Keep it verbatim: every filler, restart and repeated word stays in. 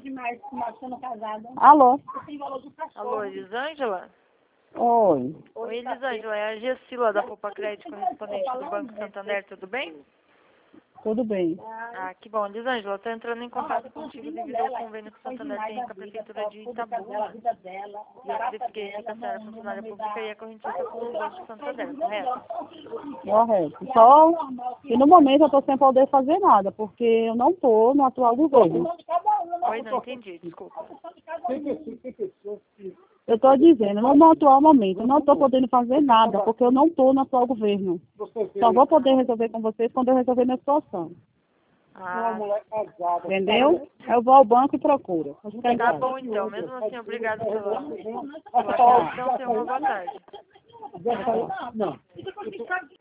Alô? Alô, Elisângela? Oi. Oi, Elisângela, é a Gessila da Poupa Crédito, correspondente do Banco Santander, tudo bem? Tudo bem. Ah, que bom. Elisângela, estou entrando em contato contigo devido ao convênio que o Santander tem com a Prefeitura de Itabuna. E eu verifiquei que a senhora é funcionária pública e é correntista com o Banco Santander, correto? Correto. Só que no momento eu estou sem poder fazer nada, porque eu não estou no atual governo. Oi, não entendi, desculpa. Eu estou dizendo, no, no atual momento, eu não estou podendo fazer nada, porque eu não estou no atual governo. Só vou poder resolver com vocês quando eu resolver minha situação. Ah, Entendeu? Eu vou ao banco e procuro. tá bom então. Mesmo assim, obrigado pela, pela atenção. Tenha uma boa tarde. Não.